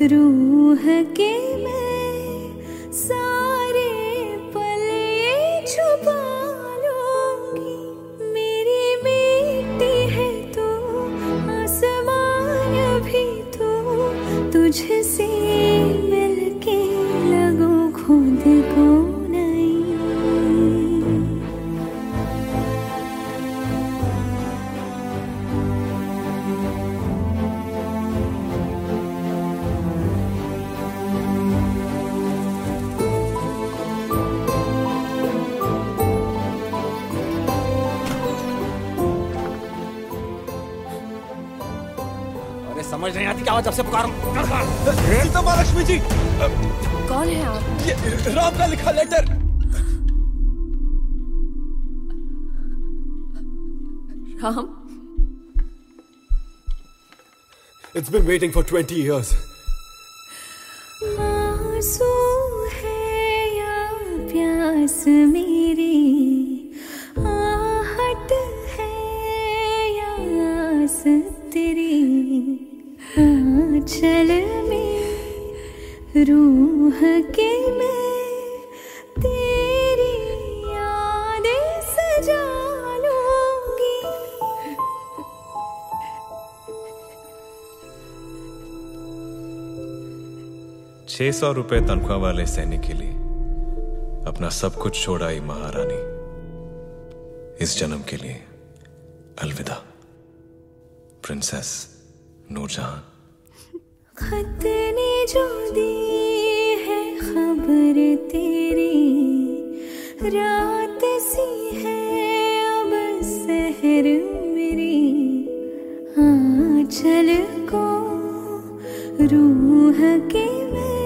रूह के मैं सारे पल ये छुपा लूंगी। मेरी बेटी है तू, आसमान भी तू, तुझसे मिलके लगूं खुद को नहीं। समझ नहीं आती क्या जब से पुकारूं। सीता महालक्ष्मी जी, कौन है आप? ये राम का लिखा letter. Ram? It's been waiting for 20 years. आंसू है या प्यास मेरी, आहट है या आस तेरी, आंचल में रूह के मैं तेरी यादें सजा लूंगी। 600 रुपए तनख्वाह वाले सैनिक के लिए अपना सब कुछ छोड़ आई महारानी। इस जन्म के लिए अलविदा प्रिंसेस नूरजहां। खत ने जो दी है खबर तेरी, रात सी है अब सहर मेरी, आंचल को रूह के मैं